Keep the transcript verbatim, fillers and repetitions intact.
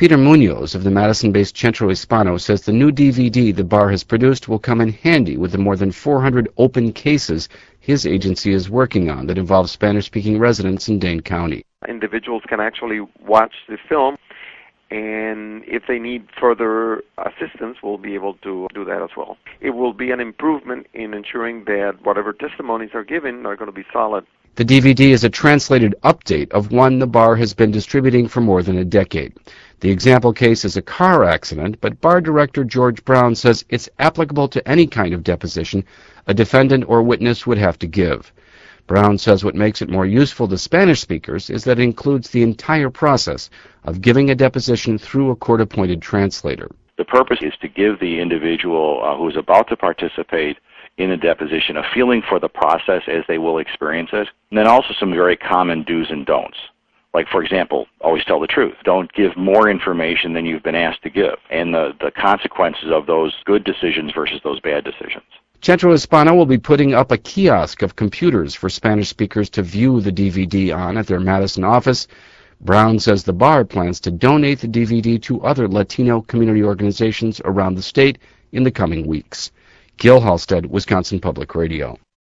Peter Munoz of the Madison-based Centro Hispano says the new D V D the bar has produced will come in handy with the more than four hundred open cases his agency is working on that involve Spanish-speaking residents in Dane County. Individuals can actually watch the film, and if they need further assistance, we'll be able to do that as well. It will be an improvement in ensuring that whatever testimonies are given are going to be solid. The D V D is a translated update of one the bar has been distributing for more than a decade. The example case is a car accident, but bar director George Brown says it's applicable to any kind of deposition a defendant or witness would have to give. Brown says what makes it more useful to Spanish speakers is that it includes the entire process of giving a deposition through a court-appointed translator. The purpose is to give the individual uh, who is about to participate in a deposition a feeling for the process as they will experience it, and then also some very common do's and don'ts. Like, for example, always tell the truth. Don't give more information than you've been asked to give, and the, the consequences of those good decisions versus those bad decisions. Centro Hispano will be putting up a kiosk of computers for Spanish speakers to view the D V D on at their Madison office. Brown says the bar plans to donate the D V D to other Latino community organizations around the state in the coming weeks. Gil Halstead, Wisconsin Public Radio.